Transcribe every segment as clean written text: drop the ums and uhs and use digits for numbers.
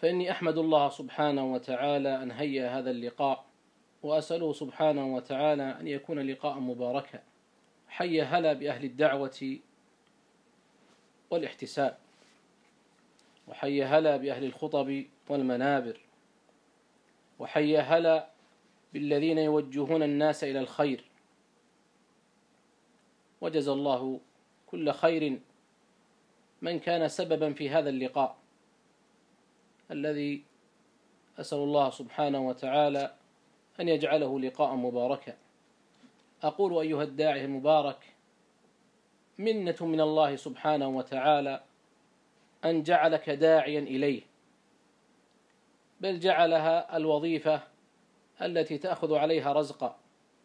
فإني أحمد الله سبحانه وتعالى أن هيأ هذا اللقاء، وأسأله سبحانه وتعالى أن يكون لقاء مباركا. حي هلا بأهل الدعوة والاحتساب، وحي هلا بأهل الخطب والمنابر، وحي هلا بالذين يوجهون الناس إلى الخير. وجزى الله كل خير من كان سببا في هذا اللقاء الذي أسأل الله سبحانه وتعالى أن يجعله لقاء مباركا. أقول أيها الداعي المبارك، منة من الله سبحانه وتعالى أن جعلك داعيا إليه، بل جعلها الوظيفة التي تأخذ عليها رزقا.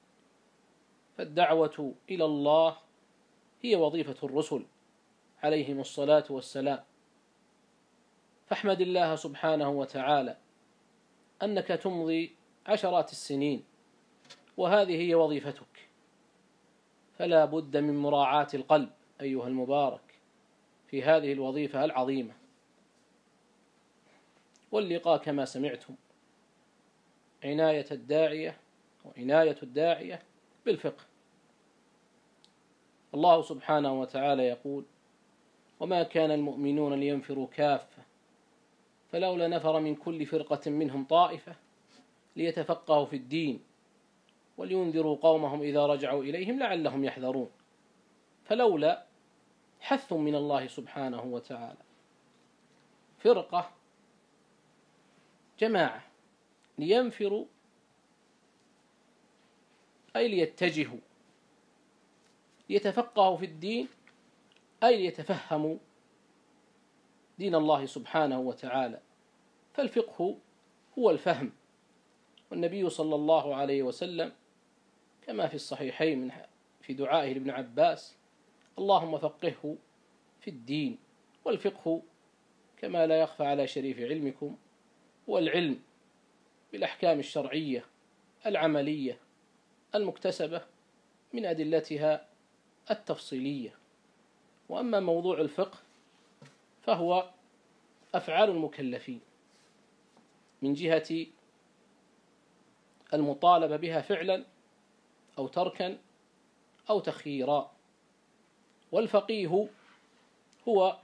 فالدعوة إلى الله هي وظيفة الرسل عليهم الصلاة والسلام. فاحمد الله سبحانه وتعالى أنك تمضي عشرات السنين وهذه هي وظيفتك، فلا بد من مراعاة القلب أيها المبارك في هذه الوظيفة العظيمة. واللقاء كما سمعتم عناية الداعية بالفقه. الله سبحانه وتعالى يقول: وما كان المؤمنون لينفروا كافة فلولا نفر من كل فرقة منهم طائفة ليتفقهوا في الدين ولينذروا قومهم إذا رجعوا إليهم لعلهم يحذرون. فلولا حث من الله سبحانه وتعالى، فرقة جماعة لينفروا أي ليتجهوا، ليتفقهوا في الدين أي ليتفهموا دين الله سبحانه وتعالى. فالفقه هو الفهم، والنبي صلى الله عليه وسلم كما في الصحيحين في دعائه لابن عباس: اللهم فقهه في الدين. والفقه كما لا يخفى على شريف علمكم هو العلم بالأحكام الشرعية العملية المكتسبة من أدلتها التفصيلية. وأما موضوع الفقه فهو أفعال المكلفين من جهة المطالبة بها فعلا أو تركا أو تخييرا. والفقيه هو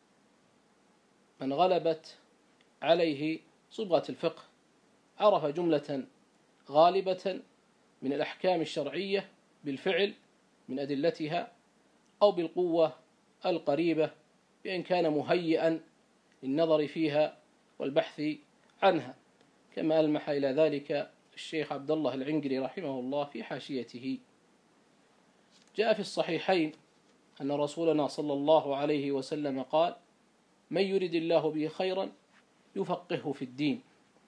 من غلبت عليه صبغة الفقه، عرف جملة غالبة من الأحكام الشرعية بالفعل من أدلتها أو بالقوة القريبة بأن كان مهيئا للنظر فيها والبحث عنها، كما ألمح إلى ذلك الشيخ عبد الله العنقري رحمه الله في حاشيته. جاء في الصحيحين أن رسولنا صلى الله عليه وسلم قال: من يرد الله به خيرا يفقهه في الدين.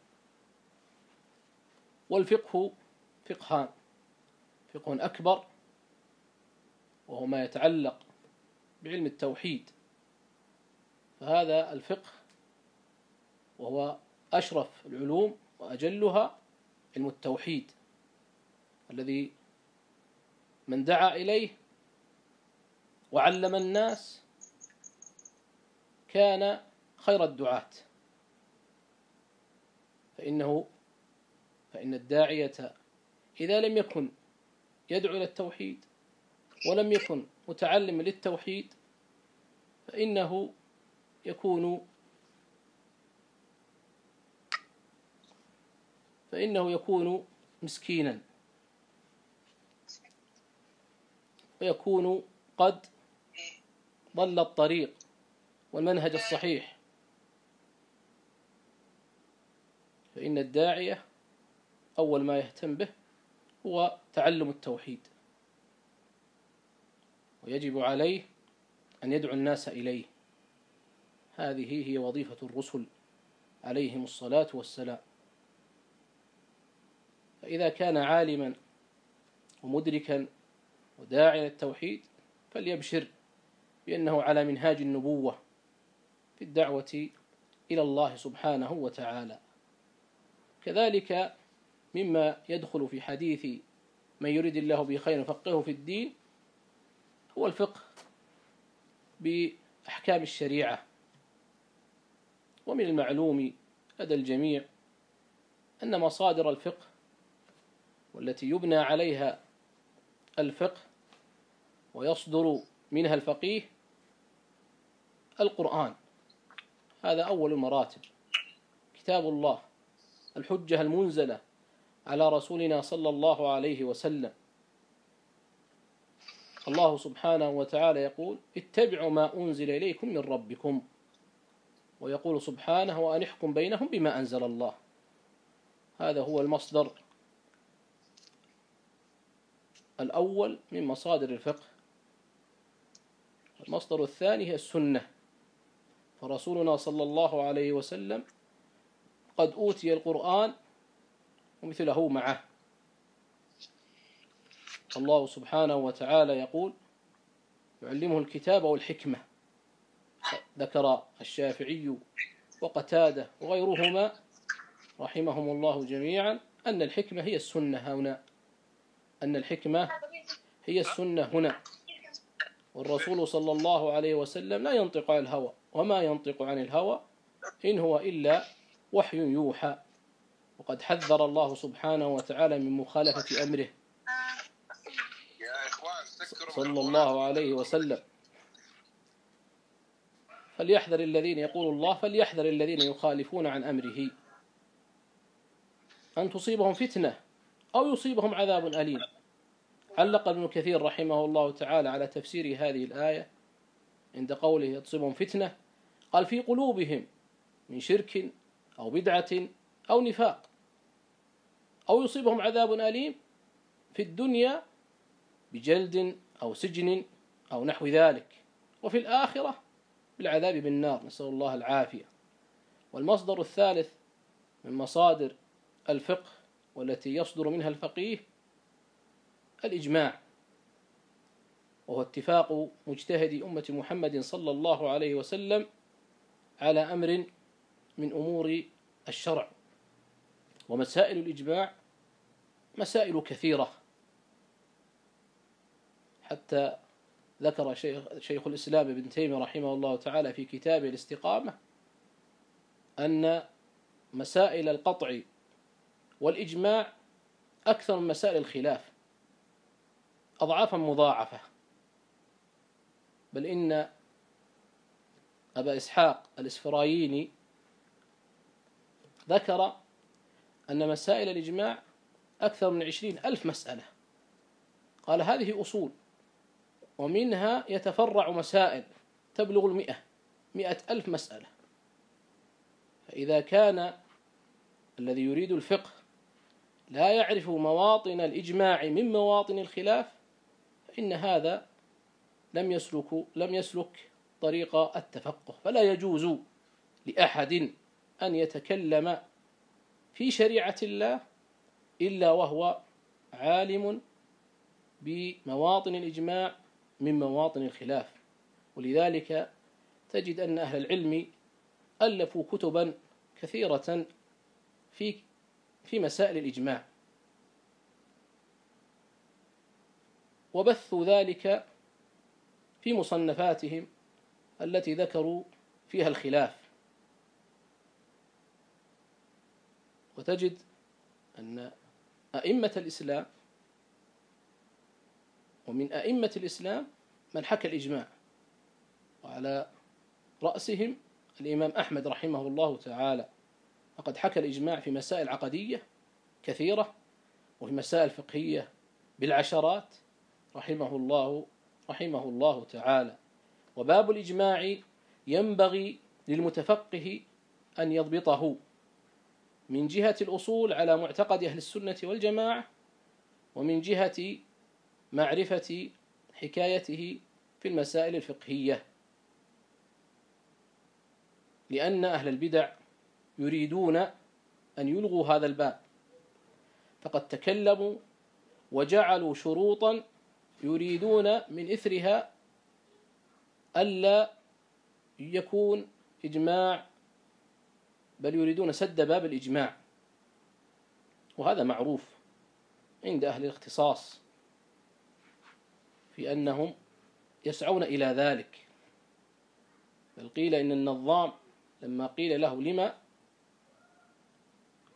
والفقه فقهان: فقه أكبر وهو ما يتعلق بعلم التوحيد، فهذا الفقه وهو أشرف العلوم وأجلها علم التوحيد، الذي من دعا إليه وعلم الناس كان خير الدعاة. فإن الداعية إذا لم يكن يدعو إلى التوحيد ولم يكن متعلم للتوحيد فإنه يكون مسكينا، ويكون قد ضل الطريق والمنهج الصحيح. فإن الداعية أول ما يهتم به هو تعلم التوحيد، ويجب عليه أن يدعو الناس إليه. هذه هي وظيفة الرسل عليهم الصلاة والسلام. فإذا كان عالما ومدركا وداعيا التوحيد فليبشر بأنه على منهاج النبوة في الدعوة إلى الله سبحانه وتعالى. كذلك مما يدخل في حديث من يريد الله به خيرا يفقهه في الدين هو الفقه بأحكام الشريعة. ومن المعلوم لدى الجميع أن مصادر الفقه والتي يبنى عليها الفقه ويصدر منها الفقيه القرآن، هذا أول المراتب، كتاب الله، الحجة المنزلة على رسولنا صلى الله عليه وسلم. الله سبحانه وتعالى يقول: اتبعوا ما أنزل إليكم من ربكم، ويقول سبحانه: وأن احكم بينهم بما أنزل الله. هذا هو المصدر الأول من مصادر الفقه. المصدر الثاني هي السنة، فرسولنا صلى الله عليه وسلم قد أوتي القرآن ومثله معه. الله سبحانه وتعالى يقول: يعلمه الكتاب والحكمة. ذكر الشافعي وقتادة وغيرهما رحمهم الله جميعا أن الحكمة هي السنة هنا، أن الحكمة هي السنة هنا. والرسول صلى الله عليه وسلم لا ينطق عن الهوى، وما ينطق عن الهوى إن هو إلا وحي يوحى. وقد حذر الله سبحانه وتعالى من مخالفة أمره صلى الله عليه وسلم. فليحذر الذين يقول الله فليحذر الذين يخالفون عن أمره أن تصيبهم فتنة أو يصيبهم عذاب أليم. علق ابن كثير رحمه الله تعالى على تفسير هذه الآية عند قوله تصيبهم فتنة، قال: في قلوبهم من شرك أو بدعة أو نفاق، أو يصيبهم عذاب أليم في الدنيا بجلد أو سجن أو نحو ذلك، وفي الآخرة بالعذاب بالنار، نسأل الله العافية. والمصدر الثالث من مصادر الفقه والتي يصدر منها الفقيه الإجماع، وهو اتفاق مجتهد أمة محمد صلى الله عليه وسلم على أمر من أمور الشرع. ومسائل الإجماع مسائل كثيرة، حتى ذكر شيخ الإسلام ابن تيمية رحمه الله تعالى في كتابه الاستقامة أن مسائل القطع والإجماع أكثر من مسائل الخلاف أضعافا مضاعفة. بل إن أبا إسحاق الإسفرايني ذكر أن مسائل الإجماع أكثر من 20,000 مسألة. قال: هذه أصول، ومنها يتفرع مسائل تبلغ 100,000 مسألة. فإذا كان الذي يريد الفقه لا يعرف مواطن الإجماع من مواطن الخلاف، فإن هذا لم يسلك طريق التفقه. فلا يجوز لأحد أن يتكلم في شريعة الله إلا وهو عالم بمواطن الإجماع من مواطن الخلاف. ولذلك تجد أن أهل العلم ألفوا كتبا كثيرة في مسائل الإجماع، وبثوا ذلك في مصنفاتهم التي ذكروا فيها الخلاف. وتجد أن أئمة الإسلام، ومن أئمة الإسلام من حكى الإجماع، وعلى رأسهم الإمام أحمد رحمه الله تعالى، فقد حكى الإجماع في مسائل عقدية كثيرة، وفي مسائل فقهية بالعشرات رحمه الله تعالى. وباب الإجماع ينبغي للمتفقه أن يضبطه من جهة الأصول على معتقد أهل السنة والجماعة، ومن جهة معرفة حكايته في المسائل الفقهية، لأن أهل البدع يريدون أن يلغوا هذا الباب، فقد تكلموا وجعلوا شروطا يريدون من إثرها ألا يكون إجماع، بل يريدون سد باب الإجماع. وهذا معروف عند أهل الاختصاص في أنهم يسعون إلى ذلك. بل قيل إن النظام لما قيل له: لما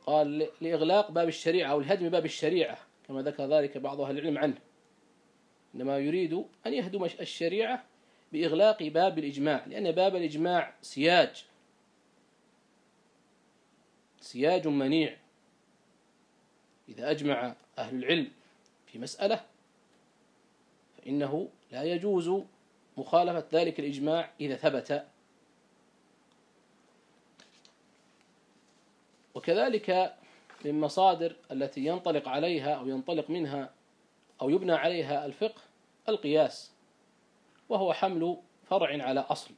قال لإغلاق باب الشريعة أو الهدم باب الشريعة كما ذكر ذلك بعض أهل العلم عنه، إنما يريد أن يهدم الشريعة بإغلاق باب الإجماع، لأن باب الإجماع سياج منيع. إذا أجمع أهل العلم في مسألة فإنه لا يجوز مخالفة ذلك الإجماع إذا ثبت. وكذلك من مصادر التي ينطلق عليها أو ينطلق منها أو يبنى عليها الفقه القياس، وهو حمل فرع على أصل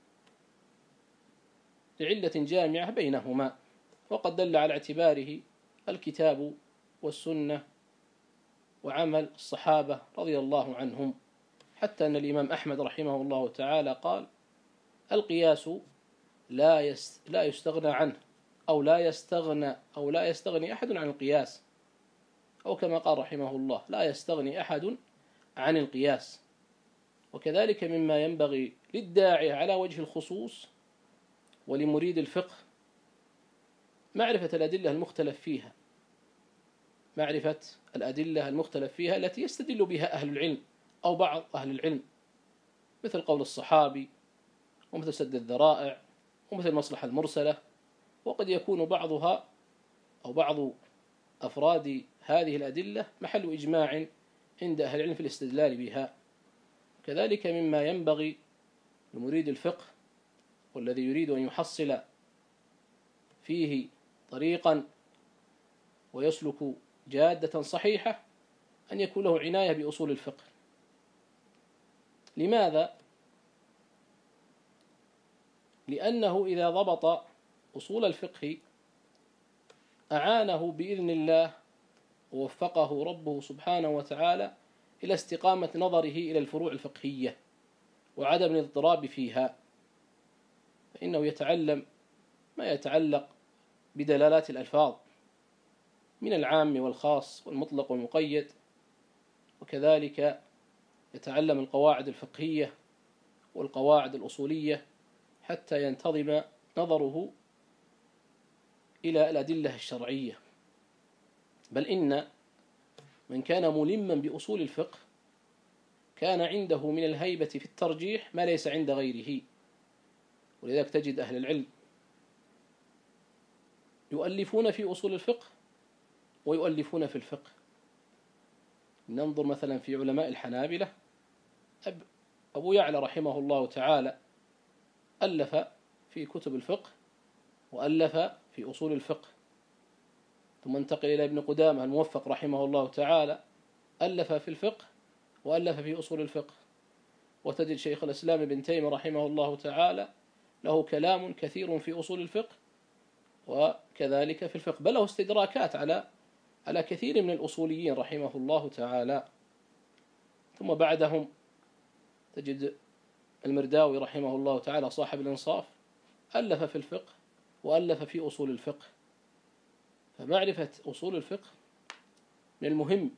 لعلة جامعة بينهما، وقد دل على اعتباره الكتاب والسنة وعمل الصحابة رضي الله عنهم، حتى أن الإمام أحمد رحمه الله تعالى قال: القياس لا يستغنى عنه أو لا يستغني أحد عن القياس، أو كما قال رحمه الله: لا يستغني أحد عن القياس. وكذلك مما ينبغي للداعي على وجه الخصوص ولمريد الفقه معرفة الأدلة المختلف فيها التي يستدل بها أهل العلم أو بعض أهل العلم، مثل قول الصحابي ومثل سد الذرائع ومثل المصلحة المرسلة. وقد يكون بعضها أو بعض أفراد هذه الأدلة محل إجماع عند أهل العلم في الاستدلال بها. كذلك مما ينبغي لمريد الفقه والذي يريد أن يحصل فيه طريقا ويسلك جادة صحيحة أن يكون له عناية بأصول الفقه. لماذا؟ لأنه إذا ضبط أصول الفقه أعانه بإذن الله ووفقه ربه سبحانه وتعالى إلى استقامة نظره إلى الفروع الفقهية وعدم الاضطراب فيها، فإنه يتعلم ما يتعلق بدلالات الألفاظ من العام والخاص والمطلق والمقيد، وكذلك يتعلم القواعد الفقهية والقواعد الأصولية حتى ينتظم نظره إلى الأدلة الشرعية. بل إن من كان ملما بأصول الفقه كان عنده من الهيبة في الترجيح ما ليس عند غيره. ولذلك تجد أهل العلم يؤلفون في أصول الفقه ويؤلفون في الفقه. ننظر مثلا في علماء الحنابلة، أبو يعلى رحمه الله تعالى ألف في كتب الفقه وألف في أصول الفقه، ثم انتقل إلى ابن قدامة الموفق رحمه الله تعالى ألف في الفقه وألف في أصول الفقه. وتجد شيخ الإسلام ابن تيمية رحمه الله تعالى له كلام كثير في أصول الفقه وكذلك في الفقه، بل له استدراكات على كثير من الأصوليين رحمه الله تعالى. ثم بعدهم تجد المرداوي رحمه الله تعالى صاحب الإنصاف ألف في الفقه وألف في أصول الفقه. فمعرفة أصول الفقه من المهم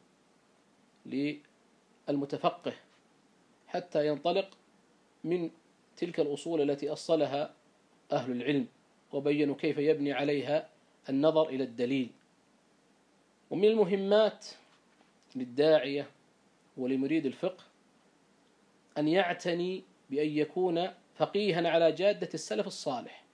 للمتفقه حتى ينطلق من تلك الأصول التي أصلها أهل العلم وبينوا كيف يبني عليها النظر إلى الدليل. ومن المهمات للداعية ولمريد الفقه أن يعتني بأن يكون فقيها على جادة السلف الصالح،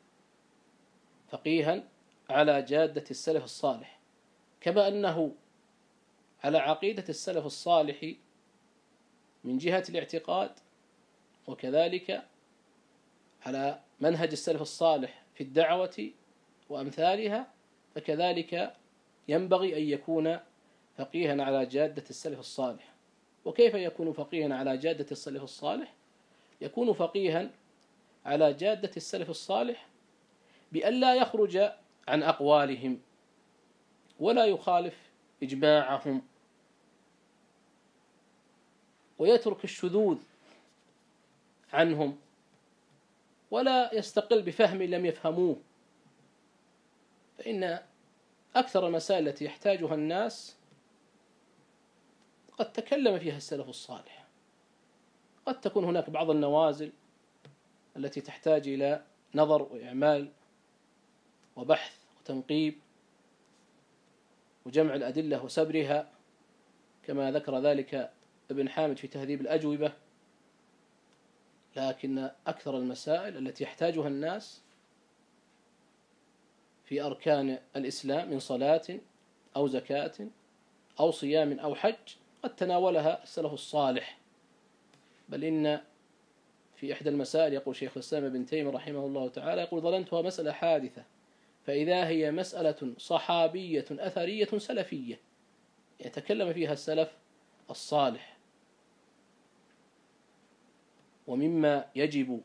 كما أنه على عقيدة السلف الصالح من جهة الاعتقاد، وكذلك على منهج السلف الصالح في الدعوة وأمثالها، فكذلك ينبغي أن يكون فقيها على جادة السلف الصالح. وكيف يكون فقيها على جادة السلف الصالح؟ يكون فقيها على جادة السلف الصالح بأن لا يخرج عن أقوالهم ولا يخالف إجماعهم، ويترك الشذوذ عنهم، ولا يستقل بفهم لم يفهموه. فإن أكثر المسائل التي يحتاجها الناس قد تكلم فيها السلف الصالح. قد تكون هناك بعض النوازل التي تحتاج إلى نظر وإعمال وبحث وتنقيب، وجمع الأدلة وسبرها، كما ذكر ذلك ابن حامد في تهذيب الأجوبة. لكن أكثر المسائل التي يحتاجها الناس في أركان الإسلام من صلاة أو زكاة أو صيام أو حج قد تناولها السلف الصالح. بل إن في إحدى المسائل يقول شيخ الإسلام ابن تيمية رحمه الله تعالى، يقول: ظننتها مسألة حادثة فإذا هي مسألة صحابية أثرية سلفية، يتكلم فيها السلف الصالح. ومما يجب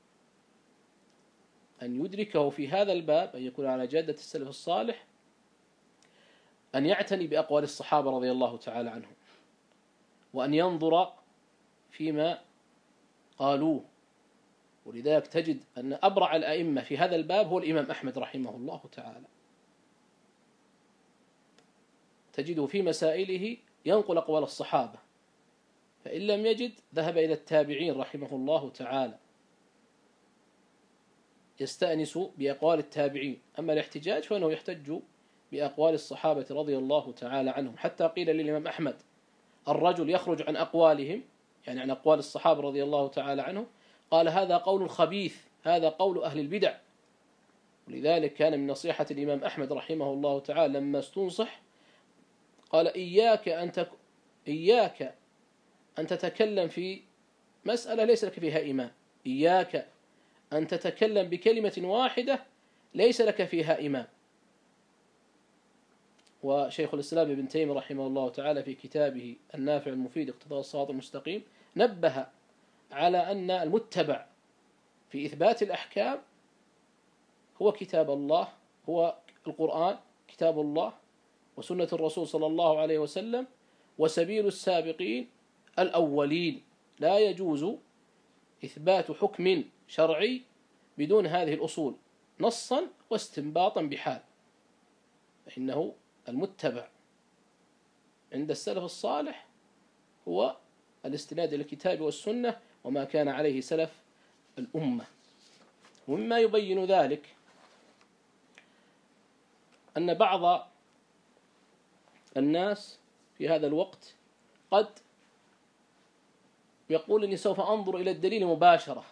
أن يدركه في هذا الباب، أن يكون على جادة السلف الصالح، أن يعتني بأقوال الصحابة رضي الله تعالى عنهم، وأن ينظر فيما قالوه. ولذلك تجد أن أبرع الأئمة في هذا الباب هو الإمام أحمد رحمه الله تعالى، تجده في مسائله ينقل أقوال الصحابة، فإن لم يجد ذهب إلى التابعين رحمه الله تعالى يستأنس بأقوال التابعين. أما الاحتجاج فإنه يحتج بأقوال الصحابة رضي الله تعالى عنهم. حتى قيل للإمام أحمد: الرجل يخرج عن أقوالهم، يعني عن أقوال الصحابة رضي الله تعالى عنهم، قال: هذا قول خبيث، هذا قول أهل البدع. ولذلك كان من نصيحة الإمام أحمد رحمه الله تعالى لما استنصح قال: إياك أن تتكلم في مسألة ليس لك فيها إمام، إياك أن تتكلم بكلمة واحدة ليس لك فيها إمام. وشيخ الإسلام ابن تيمية رحمه الله تعالى في كتابه النافع المفيد اقتضاء الصراط المستقيم نبه على أن المتبع في إثبات الأحكام هو كتاب الله، هو القرآن كتاب الله وسنة الرسول صلى الله عليه وسلم وسبيل السابقين الأولين. لا يجوز إثبات حكم شرعي بدون هذه الأصول نصا واستنباطا بحال، فإنه المتبع عند السلف الصالح هو الاستناد إلى الكتاب والسنة وما كان عليه سلف الأمة. ومما يبين ذلك أن بعض الناس في هذا الوقت قد يقول: إني سوف أنظر إلى الدليل مباشرة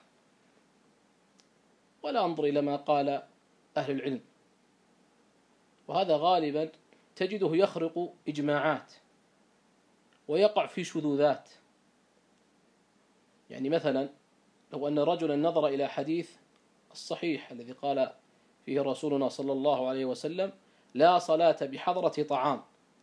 ولا أنظر إلى ما قال أهل العلم. وهذا غالبا تجده يخرق إجماعات ويقع في شذوذات. يعني مثلا لو أن رجلا نظر إلى حديث الصحيح الذي قال فيه رسولنا صلى الله عليه وسلم: لا صلاة بحضرة طعام،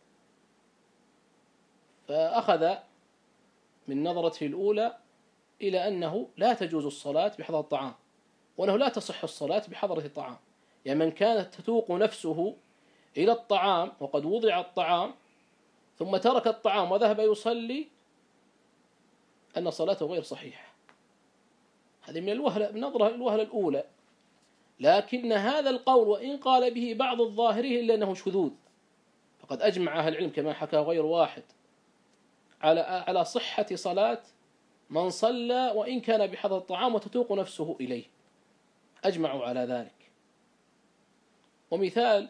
فأخذ من نظرته الأولى إلى أنه لا تجوز الصلاة بحضرة الطعام، وأنه لا تصح الصلاة بحضرة الطعام. يعني من كانت تتوق نفسه إلى الطعام وقد وضع الطعام ثم ترك الطعام وذهب يصلي، أن صلاته غير صحيحة. هذه من نظرة الوهلة الأولى. لكن هذا القول وإن قال به بعض الظاهرين إلا أنه شذوذ، فقد أجمع أهل العلم كما حكى غير واحد على صحة صلاة من صلى وإن كان بحضرة الطعام وتتوق نفسه إليه، أجمعوا على ذلك. ومثال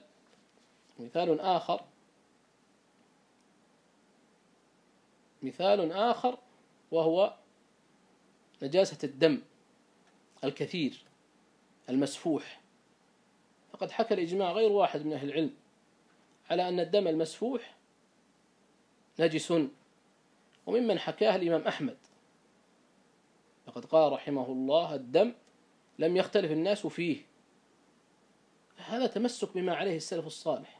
آخر وهو نجاسة الدم الكثير المسفوح، فقد حكى الإجماع غير واحد من أهل العلم على أن الدم المسفوح نجس، وممن حكاه الإمام أحمد، فقد قال رحمه الله: الدم لم يختلف الناس فيه. هذا تمسك بما عليه السلف الصالح،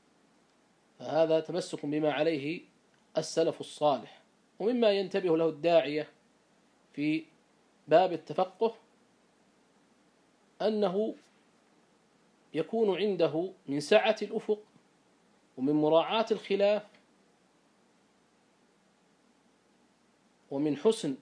ومما ينتبه له الداعية في باب التفقه أنه يكون عنده من سعة الأفق ومن مراعاة الخلاف ومن حسن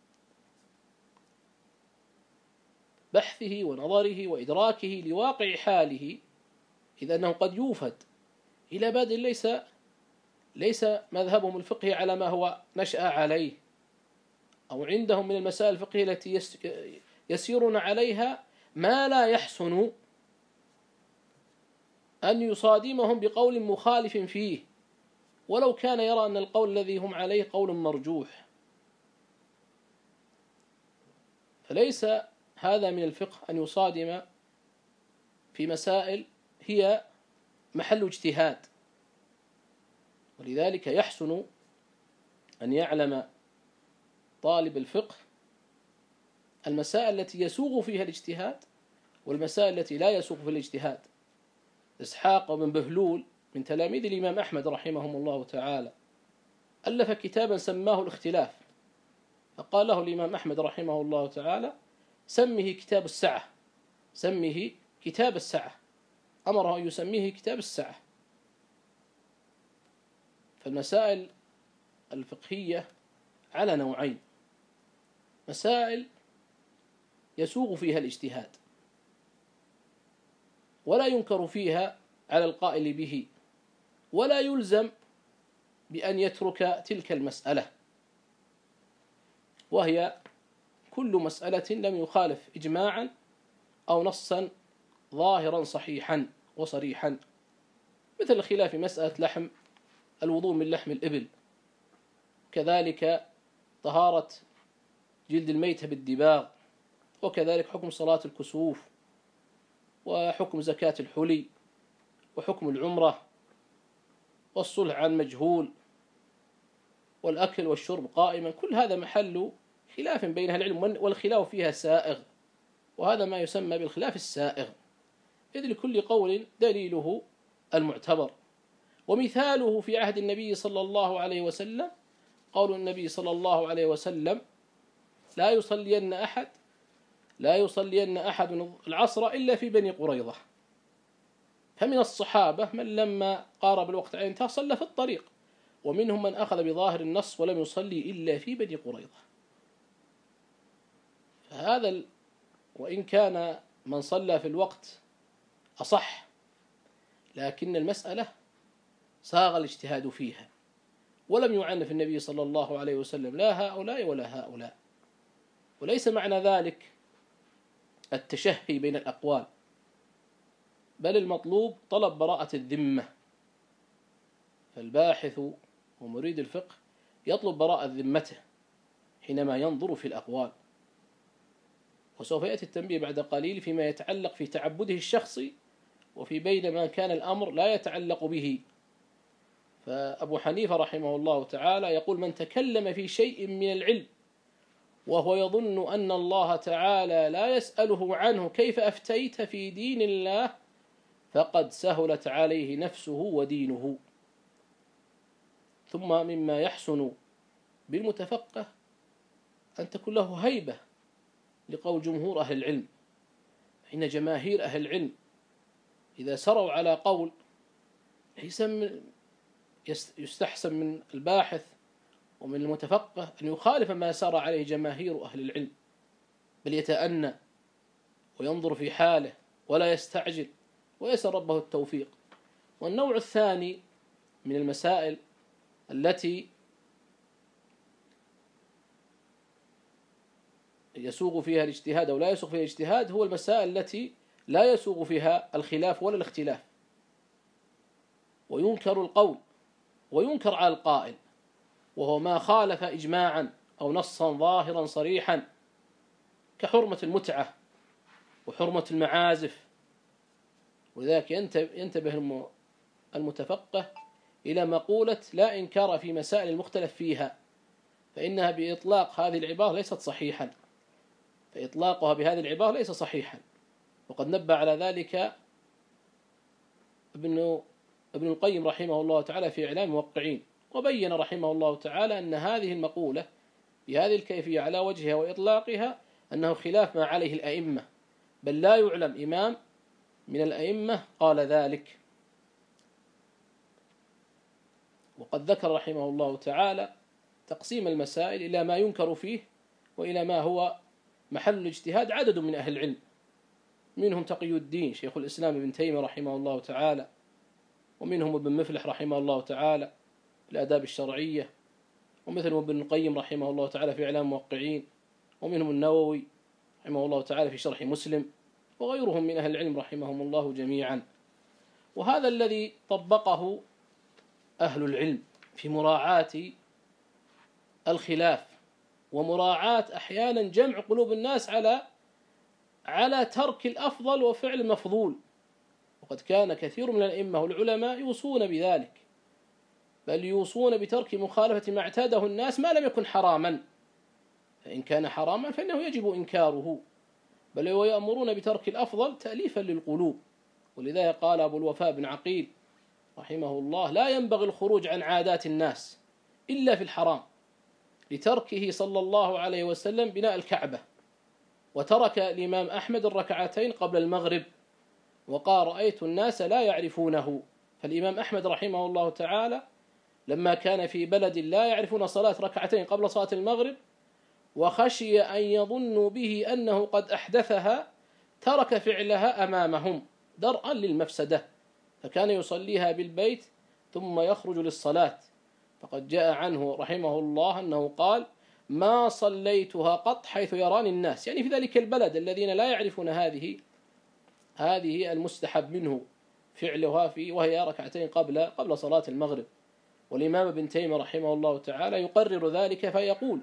بحثه ونظره وإدراكه لواقع حاله، إذ أنه قد يوفد إلى باب ليس مذهبهم الفقهي على ما هو نشأ عليه، أو عندهم من المسائل الفقهية التي يسيرون عليها ما لا يحسن أن يصادمهم بقول مخالف فيه ولو كان يرى أن القول الذي هم عليه قول مرجوح. فليس هذا من الفقه أن يصادم في مسائل هي محل اجتهاد. ولذلك يحسن أن يعلم طالب الفقه المسائل التي يسوغ فيها الاجتهاد والمسائل التي لا يسوغ فيها الاجتهاد. إسحاق بن بهلول من تلاميذ الإمام أحمد رحمهم الله تعالى ألف كتابا سماه الاختلاف، فقال له الإمام أحمد رحمه الله تعالى: سمه كتاب السعة، سمه كتاب السعة، أمره أن يسميه كتاب السعة. فالمسائل الفقهية على نوعين: مسائل يسوغ فيها الاجتهاد ولا ينكر فيها على القائل به، ولا يلزم بأن يترك تلك المسألة، وهي كل مسألة لم يخالف إجماعا أو نصا ظاهرا صحيحا وصريحا، مثل خلاف مسألة لحم الوضوء من لحم الإبل، كذلك طهارة جلد الميتة بالدباغ، وكذلك حكم صلاة الكسوف، وحكم زكاة الحلي، وحكم العمرة، والصلح عن مجهول، والأكل والشرب قائما. كل هذا محل خلاف بين أهل العلم، والخلاف فيها سائغ، وهذا ما يسمى بالخلاف السائغ، إذ لكل قول دليله المعتبر. ومثاله في عهد النبي صلى الله عليه وسلم قول النبي صلى الله عليه وسلم: لا يصلين أحد العصر إلا في بني قريظة. فمن الصحابة من لما قارب الوقت انتهى صلى في الطريق، ومنهم من أخذ بظاهر النص ولم يصلي إلا في بني قريظة. فهذا وإن كان من صلى في الوقت أصح، لكن المسألة ساغ الاجتهاد فيها، ولم يعنف النبي صلى الله عليه وسلم لا هؤلاء ولا هؤلاء. وليس معنى ذلك التشهي بين الأقوال، بل المطلوب طلب براءة الذمة. فالباحث ومريد الفقه يطلب براءة ذمته حينما ينظر في الأقوال. وسوف يأتي التنبيه بعد قليل فيما يتعلق في تعبده الشخصي، وفي بين ما كان الأمر لا يتعلق به. فأبو حنيفة رحمه الله تعالى يقول: من تكلم في شيء من العلم وهو يظن أن الله تعالى لا يسأله عنه كيف أفتيت في دين الله فقد سهلت عليه نفسه ودينه. ثم مما يحسن بالمتفقه أن تكون له هيبة لقول جمهور أهل العلم، فإن جماهير أهل العلم إذا سروا على قول ليس يستحسن من الباحث ومن المتفقه أن يخالف ما سار عليه جماهير أهل العلم، بل يتأنى وينظر في حاله ولا يستعجل ويسأل ربه التوفيق. والنوع الثاني من المسائل التي يسوغ فيها الاجتهاد أو لا يسوغ فيها الاجتهاد هو المسائل التي لا يسوغ فيها الخلاف ولا الاختلاف، وينكر القول وينكر على القائل، وهو ما خالف إجماعا أو نصا ظاهرا صريحا، كحرمة المتعة وحرمة المعازف. ولذلك ينتبه المتفقه إلى مقولة لا إنكار في مسائل المختلف فيها، فإنها بإطلاق هذه العبارة ليست صحيحا، فإطلاقها بهذه العبارة ليس صحيحا. وقد نبه على ذلك ابن القيم رحمه الله تعالى في إعلام الموقعين، وبين رحمه الله تعالى أن هذه المقولة بهذه الكيفية على وجهها وإطلاقها أنه خلاف ما عليه الأئمة، بل لا يعلم إمام من الأئمة قال ذلك. وقد ذكر رحمه الله تعالى تقسيم المسائل إلى ما ينكر فيه وإلى ما هو محل الاجتهاد عدد من أهل العلم، منهم تقي الدين شيخ الإسلام ابن تيمية رحمه الله تعالى، ومنهم ابن مفلح رحمه الله تعالى في الآداب الشرعية، ومثلهم ابن القيم رحمه الله تعالى في إعلام الموقعين، ومنهم النووي رحمه الله تعالى في شرح مسلم، وغيرهم من أهل العلم رحمهم الله جميعا. وهذا الذي طبقه أهل العلم في مراعاة الخلاف، ومراعاة أحيانا جمع قلوب الناس على ترك الأفضل وفعل المفضول. وقد كان كثير من الأئمة والعلماء يوصون بذلك، بل يوصون بترك مخالفة ما اعتاده الناس ما لم يكن حراما، فإن كان حراما فإنه يجب إنكاره، بل ويأمرون بترك الأفضل تأليفا للقلوب. ولذا قال أبو الوفاء بن عقيل رحمه الله: لا ينبغي الخروج عن عادات الناس إلا في الحرام، لتركه صلى الله عليه وسلم بناء الكعبة، وترك الإمام أحمد الركعتين قبل المغرب، وقال: رأيت الناس لا يعرفونه. فالإمام أحمد رحمه الله تعالى لما كان في بلد لا يعرفون صلاة ركعتين قبل صلاة المغرب، وخشي أن يظنوا به أنه قد أحدثها، ترك فعلها أمامهم درءا للمفسدة، فكان يصليها بالبيت ثم يخرج للصلاة. فقد جاء عنه رحمه الله أنه قال: ما صليتها قط حيث يراني الناس، يعني في ذلك البلد الذين لا يعرفون هذه المستحب منه فعلها وهي ركعتين قبل صلاة المغرب. والإمام ابن تيمية رحمه الله تعالى يقرر ذلك فيقول: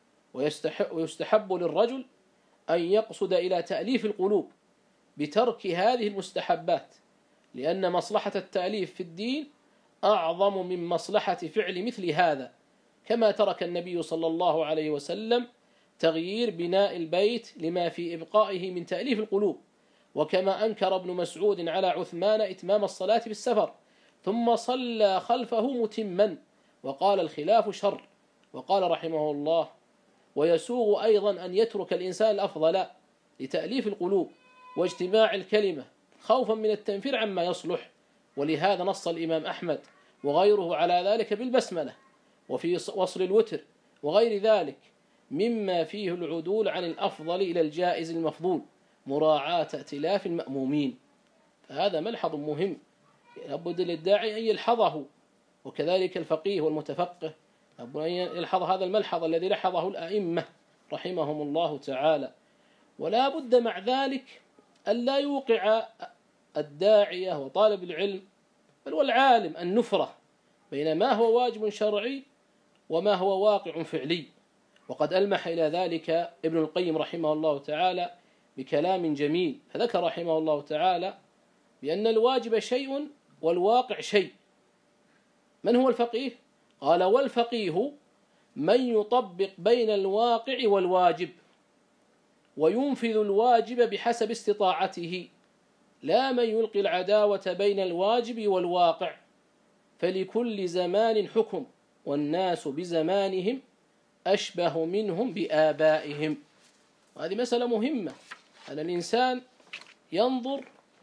ويستحب للرجل أن يقصد إلى تأليف القلوب بترك هذه المستحبات، لأن مصلحة التأليف في الدين أعظم من مصلحة فعل مثل هذا، كما ترك النبي صلى الله عليه وسلم تغيير بناء البيت لما في إبقائه من تأليف القلوب، وكما أنكر ابن مسعود على عثمان إتمام الصلاة في السفر ثم صلى خلفه متما، وقال: الخلاف شر. وقال رحمه الله: ويسوغ أيضا أن يترك الإنسان الأفضل لتأليف القلوب واجتماع الكلمة خوفا من التنفير عما يصلح. ولهذا نص الإمام أحمد وغيره على ذلك بالبسملة وفي وصل الوتر وغير ذلك مما فيه العدول عن الأفضل إلى الجائز المفضول، مراعاة ائتلاف المأمومين. فهذا ملحظ مهم لابد للداعي أن يلحظه، وكذلك الفقيه والمتفقه لابد أن يلحظ هذا الملحظ الذي لحظه الأئمة رحمهم الله تعالى. ولا بد مع ذلك أن لا يوقع الداعية وطالب العلم بل والعالم النفرة بين ما هو واجب شرعي وما هو واقع فعلي. وقد ألمح إلى ذلك ابن القيم رحمه الله تعالى بكلام جميل، فذكر رحمه الله تعالى بأن الواجب شيء والواقع شيء. من هو الفقيه؟ قال: والفقيه من يطبق بين الواقع والواجب وينفذ الواجب بحسب استطاعته، لا من يلقي العداوة بين الواجب والواقع، فلكل زمان حكم والناس بزمانهم أشبه منهم بآبائهم. وهذه مسألة مهمة، أن الإنسان ينظر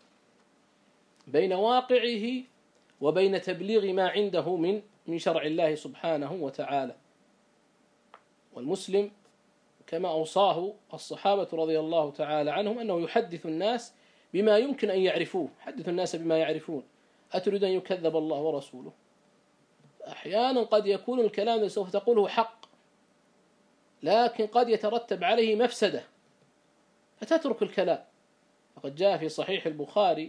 بين واقعه وبين تبليغ ما عنده من شرع الله سبحانه وتعالى. والمسلم كما أوصاه الصحابة رضي الله تعالى عنهم أنه يحدث الناس بما يمكن أن يعرفوه، حدث الناس بما يعرفون، أتريد أن يكذب الله ورسوله؟ أحيانا قد يكون الكلام الذي سوف تقوله حق، لكن قد يترتب عليه مفسدة فتترك الكلام. فقد جاء في صحيح البخاري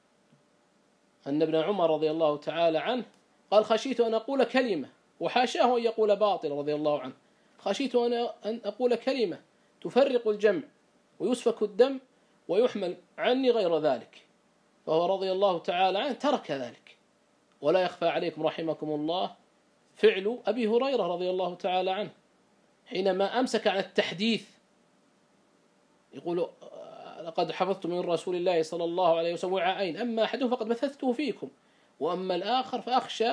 أن ابن عمر رضي الله تعالى عنه قال: خشيت أن أقول كلمة، وحاشاه أن يقول باطل رضي الله عنه، خشيت أن أقول كلمة تفرق الجمع ويسفك الدم ويحمل عني غير ذلك. فهو رضي الله تعالى عنه ترك ذلك. ولا يخفى عليكم رحمكم الله فعل أبي هريرة رضي الله تعالى عنه حينما أمسك عن التحديث، يقول: لقد حفظت من رسول الله صلى الله عليه وسلم وعاءين، أما أحدهم فقد بثثته فيكم، وأما الآخر فأخشى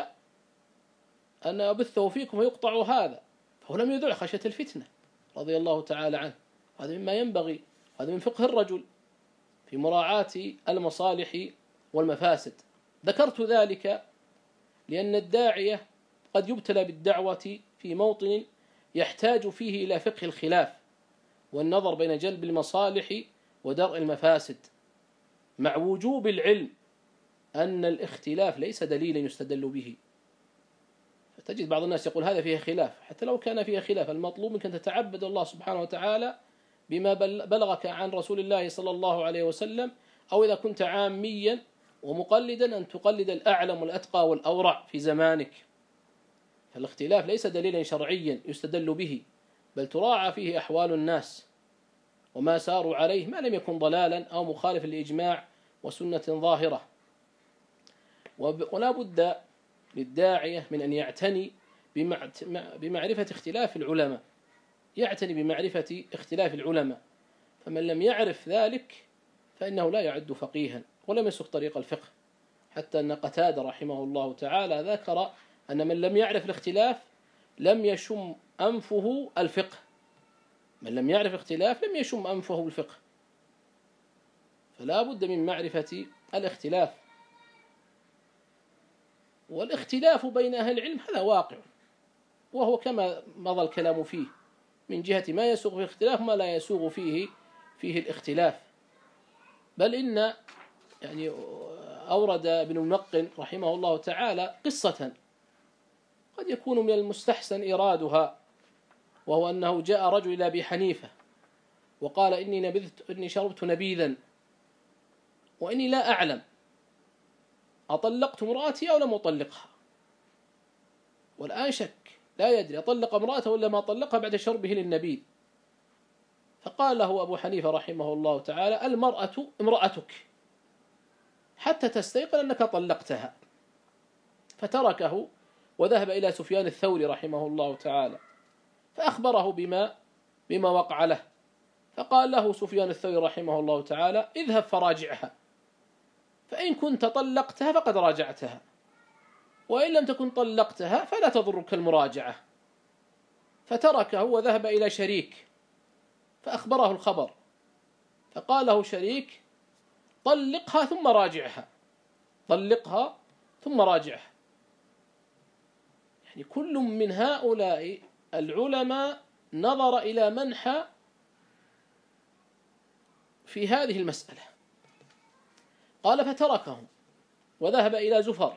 أن أبثه فيكم ويقطع هذا. فهو لم يذع خشية الفتنة رضي الله تعالى عنه. هذا مما ينبغي، هذا من فقه الرجل في مراعاة المصالح والمفاسد. ذكرت ذلك لأن الداعية قد يبتلى بالدعوة في موطن يحتاج فيه إلى فقه الخلاف والنظر بين جلب المصالح ودرء المفاسد، مع وجوب العلم أن الاختلاف ليس دليلا يستدل به. فتجد بعض الناس يقول: هذا فيه خلاف. حتى لو كان فيه خلاف، المطلوب منك أن تتعبد الله سبحانه وتعالى بما بلغك عن رسول الله صلى الله عليه وسلم، أو إذا كنت عاميا ومقلدا أن تقلد الأعلم والأتقى والأورع في زمانك. فالاختلاف ليس دليلا شرعيا يستدل به، بل تراعى فيه أحوال الناس وما ساروا عليه ما لم يكن ضلالا أو مخالفا لإجماع وسنة ظاهرة. ولا بد للداعية من أن يعتني بمعرفة اختلاف العلماء، يعتني بمعرفة اختلاف العلماء، فمن لم يعرف ذلك فإنه لا يعد فقيها ولم يسلك طريق الفقه. حتى أن قتادة رحمه الله تعالى ذكر أن من لم يعرف الاختلاف لم يشم أنفه الفقه، من لم يعرف اختلاف لم يشم أنفه الفقه. فلا بد من معرفة الاختلاف. والاختلاف بين أهل العلم هذا واقع، وهو كما مضى الكلام فيه من جهة ما يسوغ في الاختلاف وما لا يسوغ فيه الاختلاف. بل إن يعني أورد ابن الملقن رحمه الله تعالى قصة قد يكون من المستحسن إيرادها، وهو أنه جاء رجل إلى أبي حنيفة وقال إني شربت نبيذا وإني لا أعلم أطلقت امرأتي أو لم أطلقها، والآن شك لا يدري أطلق امرأته ولا ما طلقها بعد شربه للنبيذ. فقال له أبو حنيفة رحمه الله تعالى: المرأة امرأتك حتى تستيقن أنك طلقتها. فتركه وذهب إلى سفيان الثوري رحمه الله تعالى فأخبره بما وقع له. فقال له سفيان الثوري رحمه الله تعالى: اذهب فراجعها، فإن كنت طلقتها فقد راجعتها، وإن لم تكن طلقتها فلا تضرك المراجعة. فتركه وذهب إلى شريك فأخبره الخبر، فقال له شريك: طلقها ثم راجعها، طلقها ثم راجعها. يعني كل من هؤلاء العلماء نظر إلى منحى في هذه المسألة. قال: فتركهم وذهب إلى زفر،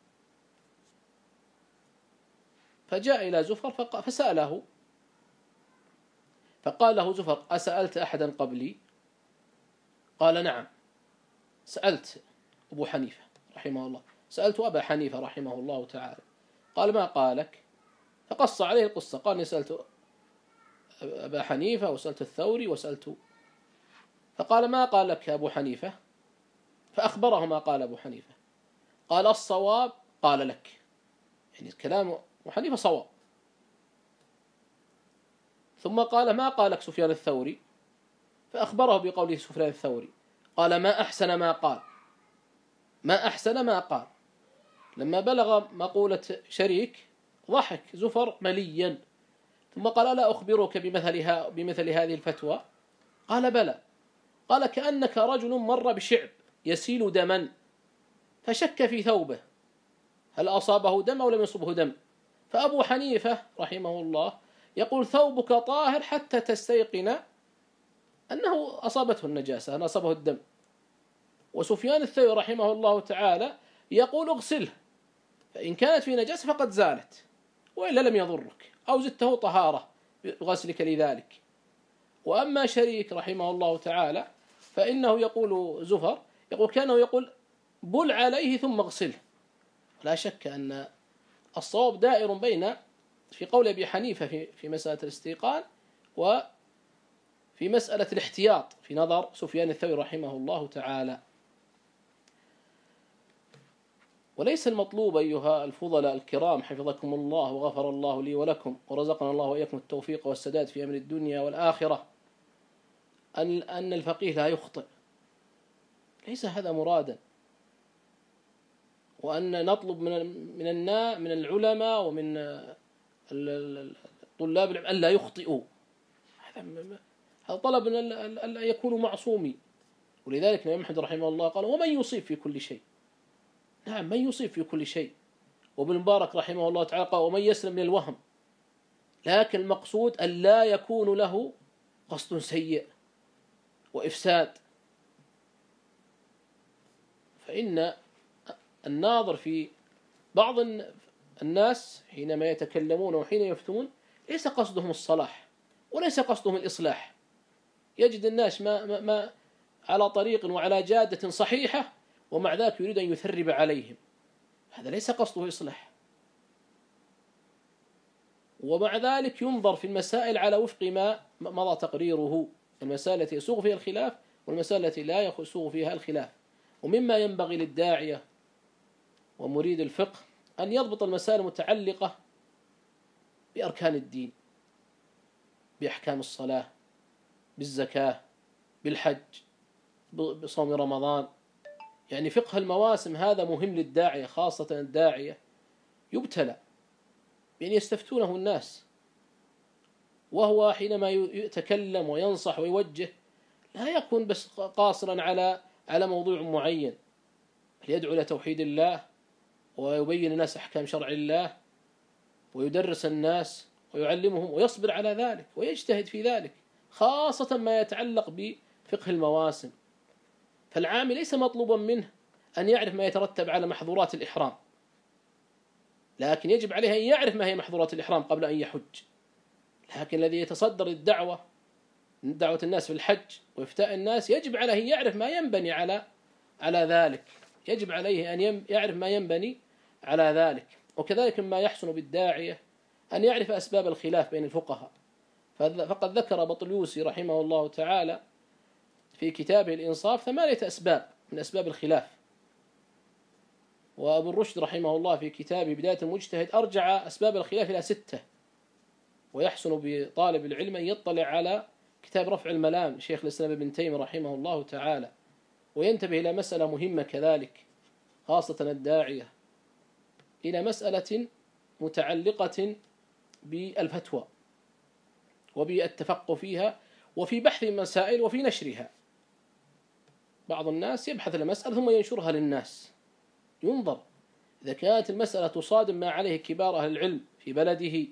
فجاء إلى زفر فسأله، فقال له زفر: أسألت أحدا قبلي؟ قال: نعم، سألت أبو حنيفة رحمه الله، سألت أبا حنيفة رحمه الله تعالى. قال: ما قالك؟ فقص عليه القصة، قال: إني سألت أبا حنيفة وسألت الثوري وسألت. فقال: ما قال لك أبو حنيفة؟ فأخبره ما قال أبو حنيفة. قال: الصواب قال لك، يعني كلام أبو حنيفة صواب. ثم قال: ما قالك سفيان الثوري؟ فأخبره بقوله سفيان الثوري. قال: ما أحسن ما قال، ما أحسن ما قال. لما بلغ مقولة شريك ضحك زفر مليا، ثم قال: ألا أخبرك بمثل هذه الفتوى؟ قال: بلى. قال: كأنك رجل مر بشعب يسيل دما فشك في ثوبه هل أصابه دم أو لم يصبه دم. فأبو حنيفة رحمه الله يقول: ثوبك طاهر حتى تستيقن أنه أصابته النجاسة، أن أصابه الدم. وسفيان الثوري رحمه الله تعالى يقول: اغسله، فإن كانت في نجاسة فقد زالت وإلا لم يضرك، أو زدته طهارة بغسلك لذلك. وأما شريك رحمه الله تعالى فإنه يقول زفر كانه يقول: بل عليه ثم اغسله. لا شك أن الصواب دائر بين في قول أبي حنيفة في مسألة الاستيقان وفي مسألة الاحتياط في نظر سفيان الثوري رحمه الله تعالى. وليس المطلوب أيها الفضلاء الكرام حفظكم الله وغفر الله لي ولكم ورزقنا الله وإياكم التوفيق والسداد في أمر الدنيا والآخرة أن الفقيه لا يخطئ، ليس هذا مرادا. وأن نطلب من العلماء ومن طلاب العلم أن لا يخطئوا، هذا طلب أن يكونوا معصومين. ولذلك الإمام أحمد رحمه الله قال: ومن يصيب في كل شيء. نعم، من يصيب في كل شيء. وابن مبارك رحمه الله تعالى قال: ومن يسلم من الوهم. لكن المقصود أن لا يكون له قصد سيء وإفساد. فإن الناظر في بعض الناس حينما يتكلمون وحين يفتون ليس قصدهم الصلاح وليس قصدهم الإصلاح. يجد الناس ما على طريق وعلى جادة صحيحة، ومع ذلك يريد أن يثرب عليهم، هذا ليس قصده إصلاح. ومع ذلك ينظر في المسائل على وفق ما مضى تقريره، المسائل التي يسوغ فيها الخلاف والمسائل التي لا يسوغ فيها الخلاف. ومما ينبغي للداعية ومريد الفقه أن يضبط المسائل المتعلقة بأركان الدين، بأحكام الصلاة، بالزكاة، بالحج، بصوم رمضان. يعني فقه المواسم هذا مهم للداعية، خاصة الداعية يبتلى بأن يستفتونه الناس، وهو حينما يتكلم وينصح ويوجه لا يكون بس قاصرا على موضوع معين، بل يدعو إلى توحيد الله ويبين الناس أحكام شرع الله ويدرس الناس ويعلمهم، ويصبر على ذلك ويجتهد في ذلك، خاصة ما يتعلق بفقه المواسم. فالعامل ليس مطلوبا منه أن يعرف ما يترتب على محظورات الإحرام، لكن يجب عليه أن يعرف ما هي محظورات الإحرام قبل أن يحج. لكن الذي يتصدر الدعوة الناس في الحج وإفتاء الناس يجب عليه أن يعرف ما ينبني على ذلك، يجب عليه أن يعرف ما ينبني على ذلك. وكذلك ما يحسن بالداعية أن يعرف أسباب الخلاف بين الفقهاء، فقد ذكر بطليوسي رحمه الله تعالى في كتابه الإنصاف 8 أسباب من أسباب الخلاف، وأبو الرشد رحمه الله في كتابه بداية المجتهد أرجع أسباب الخلاف إلى 6. ويحسن بطالب العلم أن يطلع على كتاب رفع الملام شيخ الإسلام ابن تيمية رحمه الله تعالى، وينتبه إلى مسألة مهمة كذلك، خاصة الداعية، إلى مسألة متعلقة بالفتوى وبالتفقه فيها وفي بحث المسائل وفي نشرها. بعض الناس يبحث المسألة ثم ينشرها للناس، ينظر إذا كانت المسألة تصادم ما عليه كبار أهل العلم في بلده،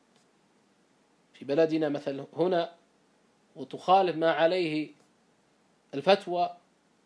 في بلدنا مثلا هنا، وتخالف ما عليه الفتوى،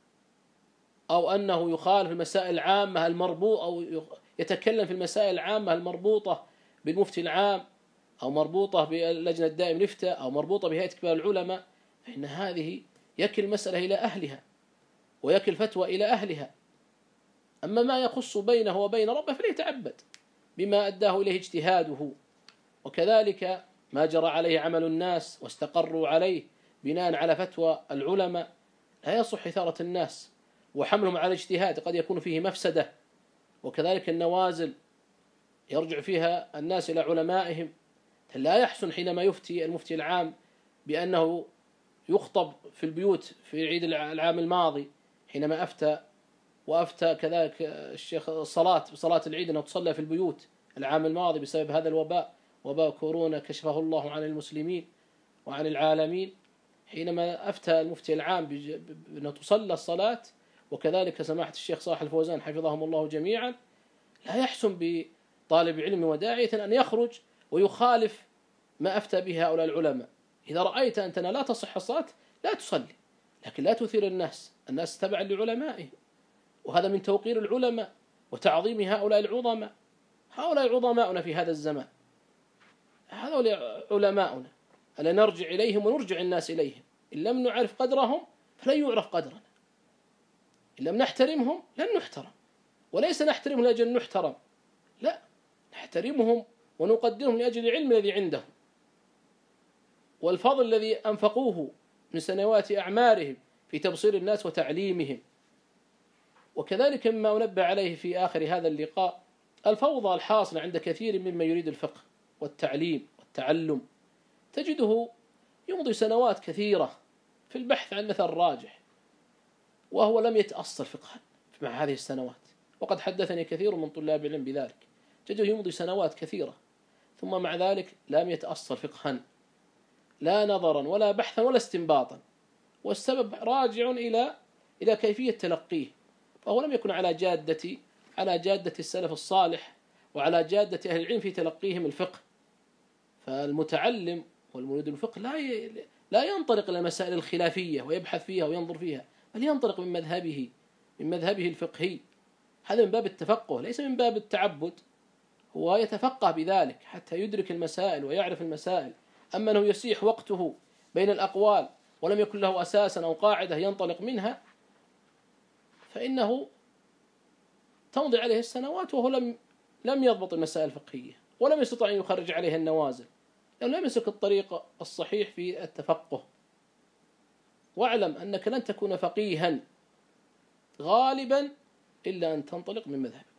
أو أنه يخالف المسائل العامة المربوطة، أو يتكلم في المسائل العامة المربوطة بالمفتي العام، أو مربوطة باللجنة الدائمة للإفتاء، أو مربوطة بهيئة كبار العلماء، فإن هذه يكل المسألة إلى أهلها ويكل الفتوى إلى أهلها. أما ما يخص بينه وبين ربه فليتعبد بما أداه إليه اجتهاده، وكذلك ما جرى عليه عمل الناس واستقروا عليه بناء على فتوى العلماء. لا يصح إثارة الناس وحملهم على الاجتهاد، قد يكون فيه مفسدة. وكذلك النوازل يرجع فيها الناس إلى علمائهم، لا يحسن حينما يفتي المفتي العام بأنه يخطب في البيوت في عيد العام الماضي حينما وأفتى كذلك الشيخ صلاة العيد أنه تصلى في البيوت العام الماضي بسبب هذا الوباء، وباء كورونا كشفه الله عن المسلمين وعن العالمين. حينما أفتى المفتي العام بأنه تصلى الصلاة، وكذلك سماحة الشيخ صالح الفوزان حفظهم الله جميعا، لا يحسن بطالب علم وداعية أن يخرج ويخالف ما أفتى به هؤلاء العلماء. إذا رأيت أنت لا تصح الصلاة لا تصلي، لكن لا تثير الناس تبعا لعلمائهم، وهذا من توقير العلماء وتعظيم هؤلاء العظماء. هؤلاء عظماؤنا في هذا الزمان، هؤلاء علماؤنا، ألا نرجع إليهم ونرجع الناس إليهم. إن لم نعرف قدرهم فلن يعرف قدرنا، إن لم نحترمهم لن نحترم. وليس نحترمهم لأجل أن نحترم، لا، نحترمهم ونقدرهم لأجل العلم الذي عندهم والفضل الذي أنفقوه من سنوات أعمارهم في تبصير الناس وتعليمهم. وكذلك مما أنبه عليه في آخر هذا اللقاء الفوضى الحاصلة عند كثير ممن يريد الفقه والتعليم والتعلم، تجده يمضي سنوات كثيرة في البحث عن مثل راجح وهو لم يتأصل فقها مع هذه السنوات. وقد حدثني كثير من طلاب العلم بذلك، تجده يمضي سنوات كثيرة ثم مع ذلك لم يتأصل فقها، لا نظرا ولا بحثا ولا استنباطا، والسبب راجع إلى كيفية تلقيه، فهو لم يكن على جادة السلف الصالح وعلى جادة أهل العلم في تلقيهم الفقه. فالمتعلم والمريد الفقه لا ينطلق إلى المسائل الخلافية ويبحث فيها وينظر فيها، بل ينطلق من مذهبه الفقهي. هذا من باب التفقه ليس من باب التعبد، هو يتفقه بذلك حتى يدرك المسائل ويعرف المسائل. أما أنه يسيح وقته بين الأقوال ولم يكن له أساسا أو قاعدة ينطلق منها، فإنه تمضي عليه السنوات وهو لم يضبط المسائل الفقهية ولم يستطع أن يخرج عليها النوازل، لأنه لم يمسك الطريق الصحيح في التفقه. واعلم أنك لن تكون فقيها غالبا إلا أن تنطلق من مذهبك.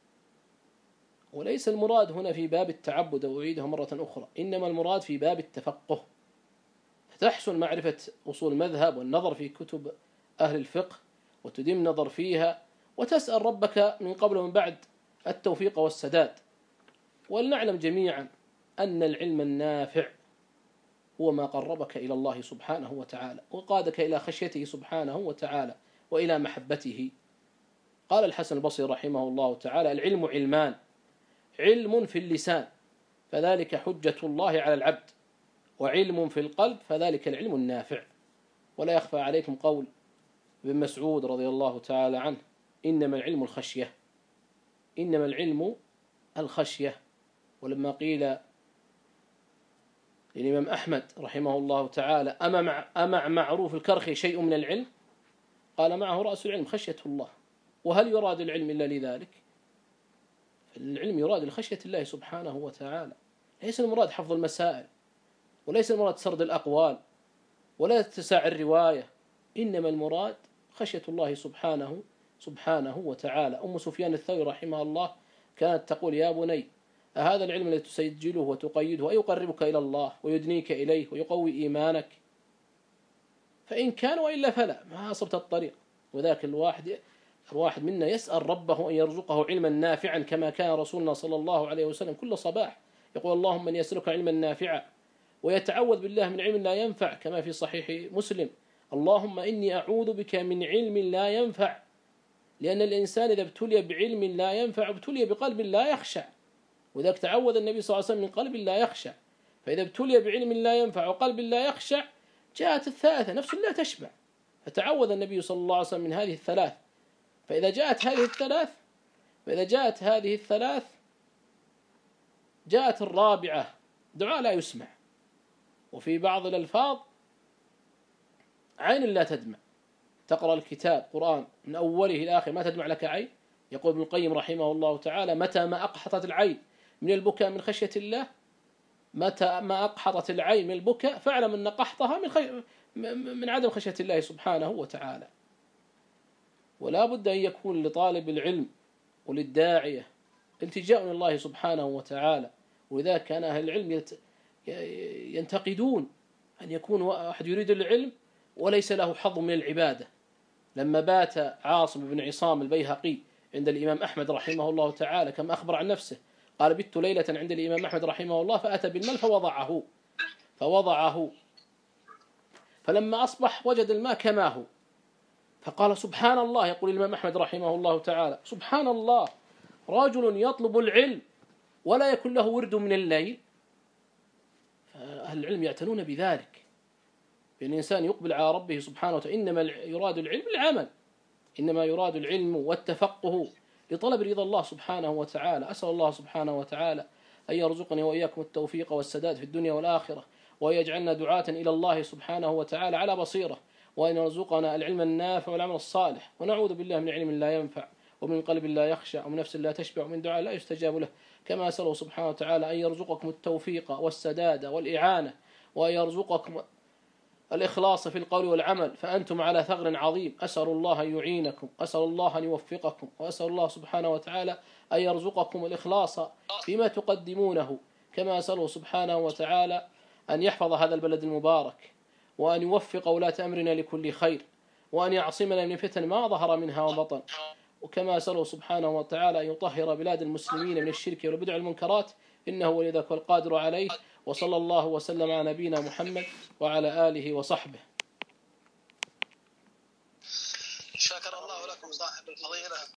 وليس المراد هنا في باب التعبد، وأعيدها مرة أخرى، إنما المراد في باب التفقه، فتحسن معرفة أصول المذهب والنظر في كتب أهل الفقه وتدم نظر فيها، وتسأل ربك من قبل ومن بعد التوفيق والسداد. ولنعلم جميعا أن العلم النافع هو ما قربك إلى الله سبحانه وتعالى وقادك إلى خشيته سبحانه وتعالى وإلى محبته. قال الحسن البصري رحمه الله تعالى: العلم علمان، علم في اللسان فذلك حجة الله على العبد، وعلم في القلب فذلك العلم النافع. ولا يخفى عليكم قول ابن مسعود رضي الله تعالى عنه: إنما العلم الخشية، إنما العلم الخشية. ولما قيل للإمام أحمد رحمه الله تعالى: أمع معروف الكرخي شيء من العلم؟ قال: معه رأس العلم خشية الله. وهل يراد العلم إلا لذلك؟ العلم يراد لخشية الله سبحانه وتعالى، ليس المراد حفظ المسائل، وليس المراد سرد الأقوال، ولا اتساع الرواية، إنما المراد خشية الله سبحانه وتعالى. أم سفيان الثوري رحمها الله كانت تقول: يا بني، أهذا العلم الذي تسجله وتقيده أيقربك إلى الله ويدنيك إليه ويقوي إيمانك؟ فإن كان وإلا فلا، ما أصبت الطريق. وذاك الواحد منا يسأل ربه أن يرزقه علما نافعا، كما كان رسولنا صلى الله عليه وسلم كل صباح يقول: اللهم إني أسألك علما نافعا، ويتعوذ بالله من علم لا ينفع، كما في صحيح مسلم: اللهم إني أعوذ بك من علم لا ينفع. لأن الإنسان إذا ابتلي بعلم لا ينفع ابتلي بقلب لا يخشع، وذاك تعوذ النبي صلى الله عليه وسلم من قلب لا يخشع. فإذا ابتلي بعلم لا ينفع وقلب لا يخشع جاءت الثالثة: نفس لا تشبع. فتعوذ النبي صلى الله عليه وسلم من هذه الثلاث. فإذا جاءت هذه الثلاث جاءت الرابعة: دعاء لا يسمع. وفي بعض الألفاظ: عين لا تدمع. تقرأ الكتاب قرآن من أوله إلى آخره ما تدمع لك عين. يقول ابن القيم رحمه الله تعالى: متى ما أقحطت العين من البكاء من خشية الله، متى ما أقحطت العين من البكاء فاعلم أن قحطها من عدم خشية الله سبحانه وتعالى. ولا بد أن يكون لطالب العلم وللداعية التجاء إلى الله سبحانه وتعالى. ولذا كان أهل العلم ينتقدون أن يكون واحد يريد العلم وليس له حظ من العبادة. لما بات عاصم بن عصام البيهقي عند الإمام أحمد رحمه الله تعالى كما أخبر عن نفسه، قال: بت ليلة عند الإمام أحمد رحمه الله فأتى بالماء فوضعه فلما أصبح وجد الماء كما هو، فقال: سبحان الله. يقول الإمام أحمد رحمه الله تعالى: سبحان الله، رجل يطلب العلم ولا يكون له ورد من الليل. فأهل العلم يعتنون بذلك، بأن الإنسان يقبل على ربه سبحانه وتعالى. إنما يراد العلم العمل، إنما يراد العلم والتفقه لطلب رضا الله سبحانه وتعالى. أسأل الله سبحانه وتعالى أن يرزقني وإياكم التوفيق والسداد في الدنيا والآخرة، وأن يجعلنا دعاة إلى الله سبحانه وتعالى على بصيرة، وأن يرزقنا العلم النافع والعمل الصالح، ونعوذ بالله من علم لا ينفع، ومن قلب لا يخشع، ومن نفس لا تشبع، ومن دعاء لا يستجاب له. كما أسأله سبحانه وتعالى أن يرزقكم التوفيق والسداد والإعانة، وأن يرزقكم الإخلاص في القول والعمل، فأنتم على ثغر عظيم. أسأل الله أن يعينكم، أسأل الله أن يوفقكم، وأسأل الله سبحانه وتعالى أن يرزقكم الإخلاص فيما تقدمونه، كما أسأله سبحانه وتعالى أن يحفظ هذا البلد المبارك، وأن يوفق ولاة أمرنا لكل خير، وأن يعصمنا من فتن ما ظهر منها وبطن. وكما أسأله سبحانه وتعالى أن يطهر بلاد المسلمين من الشرك والبدع والمنكرات، إنه ولي ذلك والقادر عليه. وصلى الله وسلم على نبينا محمد وعلى آله وصحبه. شكر الله لكم صاحب الفضيلة.